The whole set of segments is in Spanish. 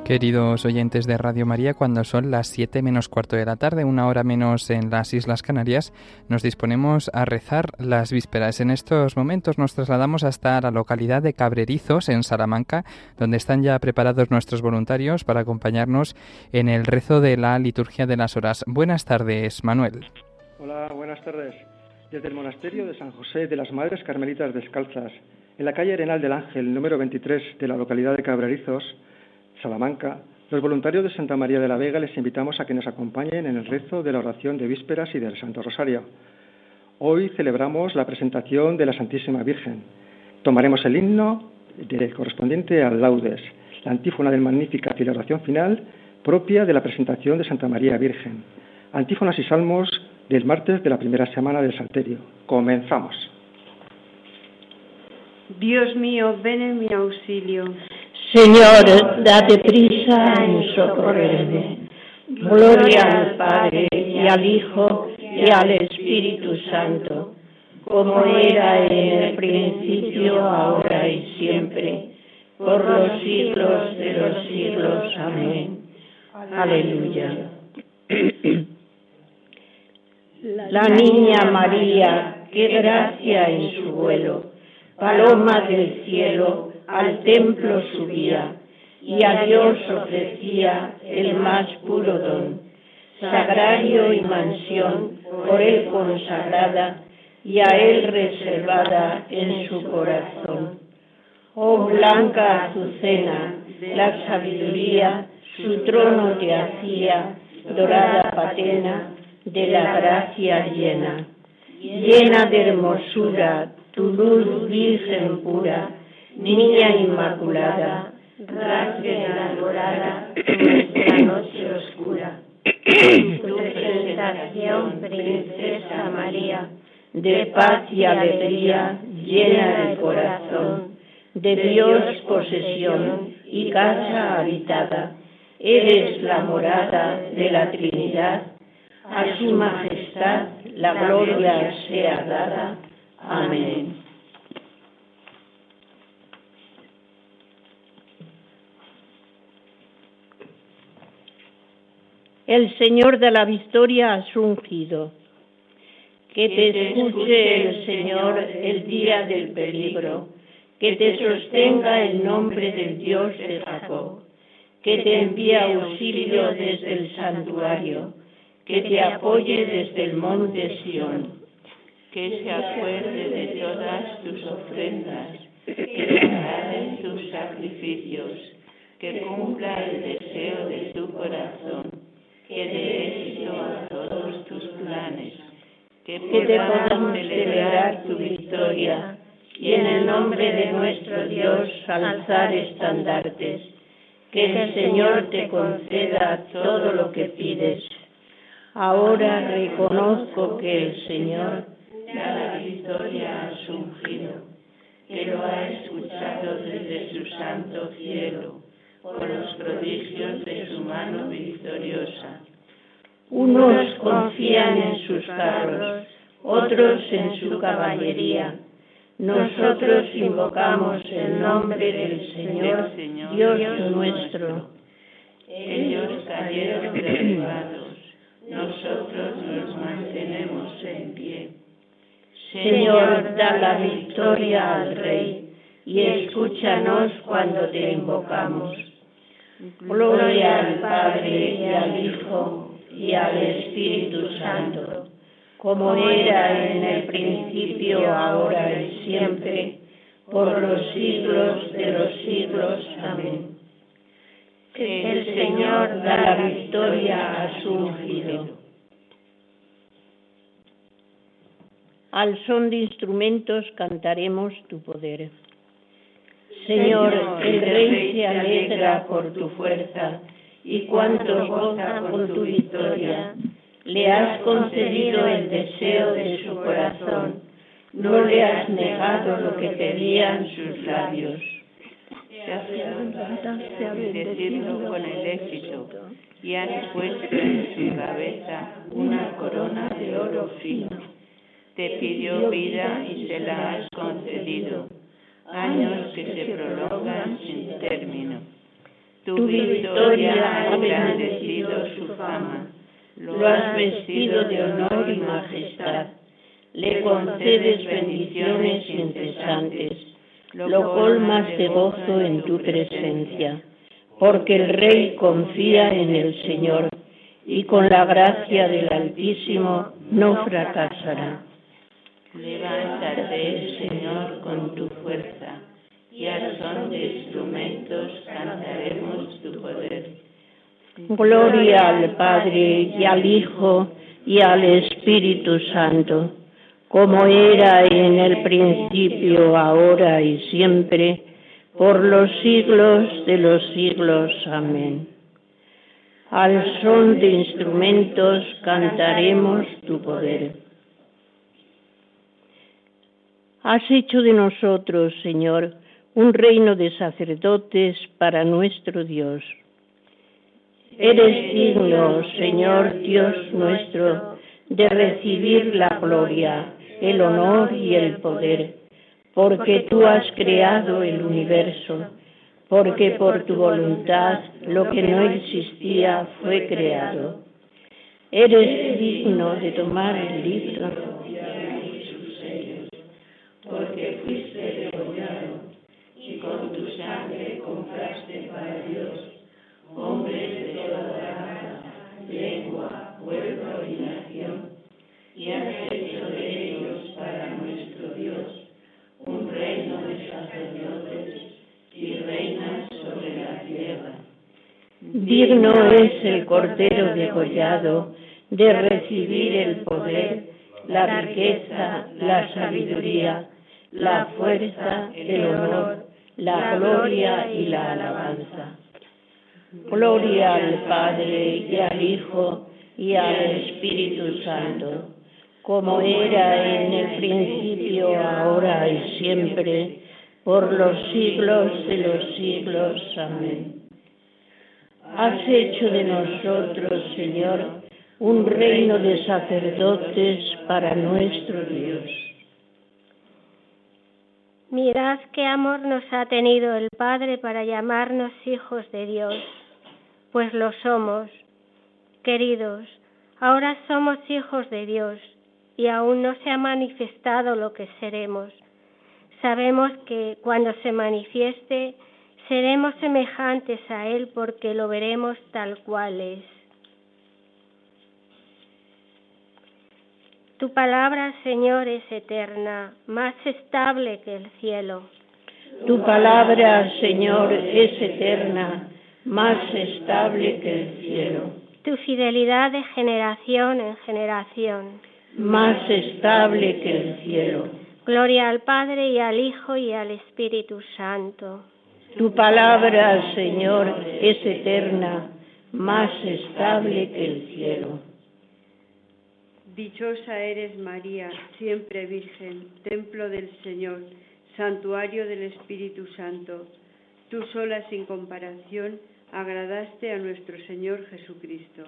Queridos oyentes de Radio María, cuando son las 7 menos cuarto de la tarde, 1 hora menos en las Islas Canarias, nos disponemos a rezar las vísperas. En estos momentos nos trasladamos hasta la localidad de Cabrerizos, en Salamanca, donde están ya preparados nuestros voluntarios para acompañarnos en el rezo de la liturgia de las horas. Buenas tardes, Manuel. Hola, buenas tardes. Desde el monasterio de San José de las Madres Carmelitas Descalzas, en la calle Arenal del Ángel, número 23 de la localidad de Cabrerizos, Salamanca, los voluntarios de Santa María de la Vega les invitamos a que nos acompañen en el rezo de la oración de vísperas y del Santo Rosario. Hoy celebramos la presentación de la Santísima Virgen. Tomaremos el himno correspondiente al Laudes, la antífona del Magnificat y la oración final propia de la presentación de Santa María Virgen. Antífonas y salmos del martes de la primera semana del Salterio. Comenzamos. Dios mío, ven en mi auxilio. Señor, date prisa en socorrerme. Gloria al Padre, y al Hijo, y al Espíritu Santo, como era en el principio, ahora y siempre, por los siglos de los siglos. Amén. Aleluya. La niña María, qué gracia en su vuelo, paloma del cielo, al templo subía, y a Dios ofrecía el más puro don, sagrario y mansión por él consagrada, y a él reservada en su corazón. Oh blanca azucena, la sabiduría, su trono te hacía, dorada patena, de la gracia llena. Llena de hermosura, tu luz virgen pura, niña inmaculada, rasgue la alborada nuestra noche oscura. Tu presentación, princesa María, de paz y alegría llena el corazón, de Dios posesión y casa habitada, eres la morada de la Trinidad, a su majestad la gloria sea dada. Amén. El Señor de la victoria ha ungido. Que te escuche el Señor el día del peligro, que te sostenga el nombre del Dios de Jacob, que te envíe auxilio desde el santuario, que te apoye desde el monte Sión, que se acuerde de todas tus ofrendas, que agrade tus sacrificios, que cumpla el deseo de tu corazón, que dé éxito a todos tus planes, que te podamos celebrar tu victoria y en el nombre de nuestro Dios alzar estandartes, que el Señor te conceda todo lo que pides. Ahora reconozco que el Señor da la victoria a su ungido, que lo ha escuchado desde su santo cielo, por los prodigios de su mano victoriosa. Unos confían en sus carros, otros en su caballería. Nosotros invocamos el nombre del Señor, Dios nuestro. Ellos cayeron derribados, nosotros nos mantenemos en pie. Señor, da la victoria al Rey, y escúchanos cuando te invocamos. Gloria al Padre, y al Hijo, y al Espíritu Santo, como era en el principio, ahora y siempre, por los siglos de los siglos. Amén. El Señor da la victoria a su ungido. Al son de instrumentos cantaremos tu poder. Señor, el Rey se alegra por tu fuerza, y cuanto goza con tu victoria. Le has concedido el deseo de su corazón, no le has negado lo que pedían sus labios. Te has bendecido con el éxito, y has puesto en su cabeza una corona de oro fino. Te pidió vida y se la has concedido, años que se prolongan sin término. Tu victoria ha engrandecido su fama. Lo has vestido de honor y majestad. Le concedes bendiciones incesantes. Lo colmas de gozo en tu presencia. Porque el Rey confía en el Señor y con la gracia del Altísimo no fracasará. Levántate, Señor, con tu fuerza, y a son de instrumentos cantaremos tu poder. Gloria al Padre, y al Hijo, y al Espíritu Santo, como era en el principio, ahora y siempre, por los siglos de los siglos. Amén. Al son de instrumentos cantaremos tu poder. Has hecho de nosotros, Señor, un reino de sacerdotes para nuestro Dios. Eres digno, Señor Dios nuestro, de recibir la gloria, el honor y el poder, porque tú has creado el universo, porque por tu voluntad lo que no existía fue creado. Eres digno de tomar el libro y sus sellos, porque fuiste degollado y con tu sangre compraste para Dios hombres de toda raza, lengua, pueblo y nación, y has hecho de ellos para nuestro Dios un reino de sacerdotes y reinas sobre la tierra. Digno es el Cordero degollado de recibir el poder, la riqueza, la sabiduría, la fuerza, el honor, la gloria y la alabanza. Gloria al Padre y al Hijo y al Espíritu Santo, como era en el principio, ahora y siempre, por los siglos de los siglos. Amén. Has hecho de nosotros, Señor, un reino de sacerdotes para nuestro Dios. Mirad qué amor nos ha tenido el Padre para llamarnos hijos de Dios, pues lo somos. Queridos, ahora somos hijos de Dios y aún no se ha manifestado lo que seremos. Sabemos que cuando se manifieste seremos semejantes a Él porque lo veremos tal cual es. Tu palabra, Señor, es eterna, más estable que el cielo. Tu palabra, Señor, es eterna, más estable que el cielo. Tu fidelidad de generación en generación. Más estable que el cielo. Gloria al Padre y al Hijo y al Espíritu Santo. Tu palabra, Señor, es eterna, más estable que el cielo. Dichosa eres, María, siempre Virgen, templo del Señor, santuario del Espíritu Santo. Tú sola, sin comparación, agradaste a nuestro Señor Jesucristo.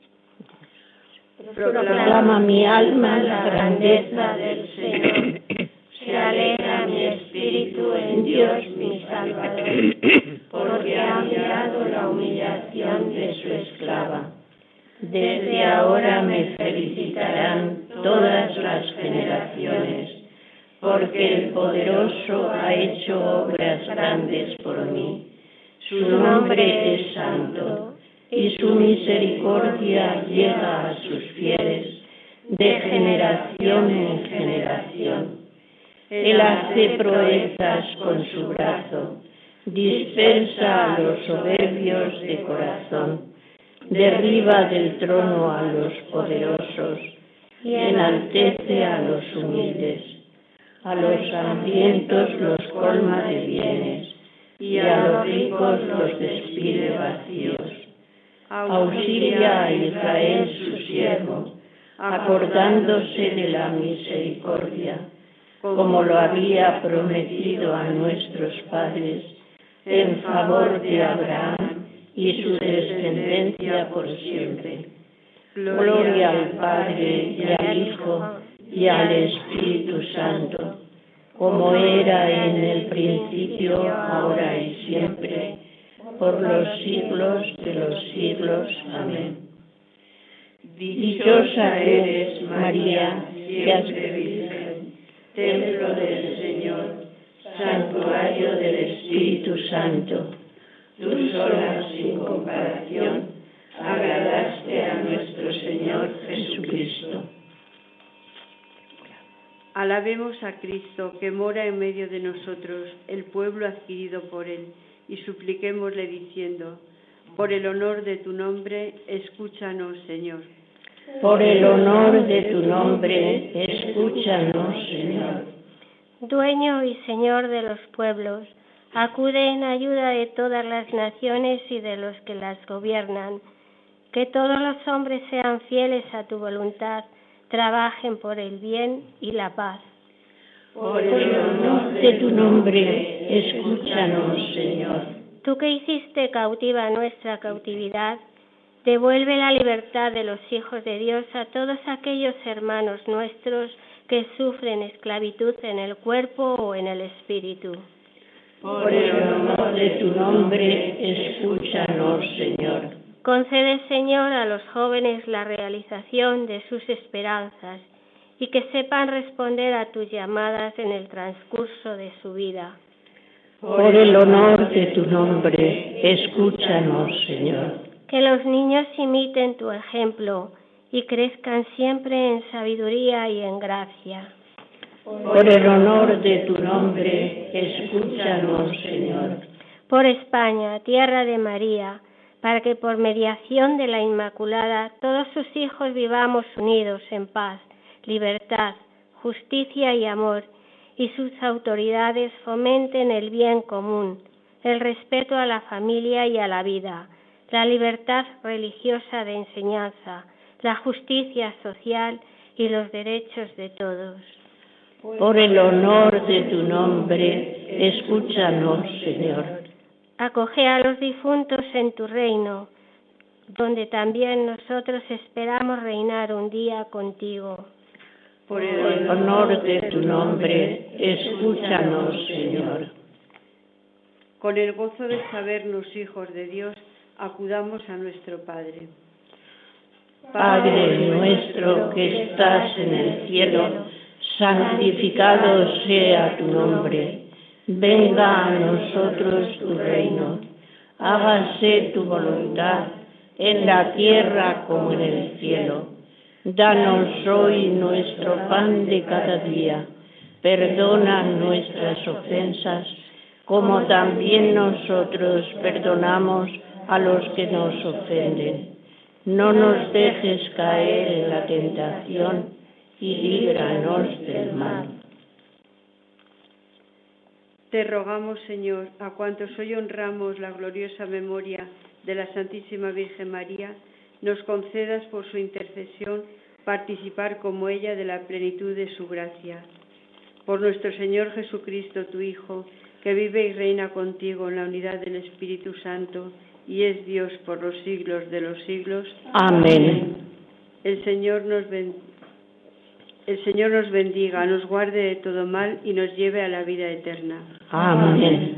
Proclama mi alma la grandeza del Señor. Se alegra mi espíritu en Dios mi Salvador, porque ha mirado la humillación de su esclava. Desde ahora me felicitarán todas las generaciones, porque el Poderoso ha hecho obras grandes por mí. Su nombre es santo, y su misericordia llega a sus fieles de generación en generación. Él hace proezas con su brazo, dispersa a los soberbios de corazón, derriba del trono a los poderosos y enaltece a los humildes. A los hambrientos los colma de bienes y a los ricos los despide vacíos. Auxilia a Israel su siervo, acordándose de la misericordia, como lo había prometido a nuestros padres, en favor de Abraham y su descendencia por siempre. Gloria al Padre y al Hijo y al Espíritu Santo, como era en el principio, ahora y siempre, por los siglos de los siglos. Amén. Dichosa eres, María, siempre Virgen, templo del Señor, santuario del Espíritu Santo. Tú sola, sin comparación, agradaste a nuestro Señor Jesucristo. Alabemos a Cristo, que mora en medio de nosotros, el pueblo adquirido por Él, y supliquémosle diciendo: por el honor de tu nombre, escúchanos, Señor. Por el honor de tu nombre, escúchanos, Señor. Dueño y Señor de los pueblos, acude en ayuda de todas las naciones y de los que las gobiernan. Que todos los hombres sean fieles a tu voluntad, trabajen por el bien y la paz. Por el honor de tu nombre, escúchanos, Señor. Tú que hiciste cautiva nuestra cautividad, devuelve la libertad de los hijos de Dios a todos aquellos hermanos nuestros que sufren esclavitud en el cuerpo o en el espíritu. Por el honor de tu nombre, escúchanos, Señor. Concede, Señor, a los jóvenes la realización de sus esperanzas y que sepan responder a tus llamadas en el transcurso de su vida. Por el honor de tu nombre, escúchanos, Señor. Que los niños imiten tu ejemplo y crezcan siempre en sabiduría y en gracia. Por el honor de tu nombre, escúchanos, Señor. Por España, tierra de María, para que por mediación de la Inmaculada todos sus hijos vivamos unidos en paz, libertad, justicia y amor, y sus autoridades fomenten el bien común, el respeto a la familia y a la vida, la libertad religiosa de enseñanza, la justicia social y los derechos de todos. Por el honor de tu nombre, escúchanos, Señor. Acoge a los difuntos en tu reino, donde también nosotros esperamos reinar un día contigo. Por el honor de tu nombre, escúchanos, Señor. Con el gozo de sabernos hijos de Dios, acudamos a nuestro Padre. Padre nuestro que estás en el cielo, santificado sea tu nombre. Venga a nosotros tu reino. Hágase tu voluntad en la tierra como en el cielo. Danos hoy nuestro pan de cada día. Perdona nuestras ofensas, como también nosotros perdonamos a los que nos ofenden. No nos dejes caer en la tentación y líbranos del mal. Te rogamos, Señor, a cuantos hoy honramos la gloriosa memoria de la Santísima Virgen María, nos concedas por su intercesión participar como ella de la plenitud de su gracia. Por nuestro Señor Jesucristo, tu Hijo, que vive y reina contigo en la unidad del Espíritu Santo y es Dios por los siglos de los siglos. Amén. El Señor nos bendiga, nos guarde de todo mal y nos lleve a la vida eterna. Amén.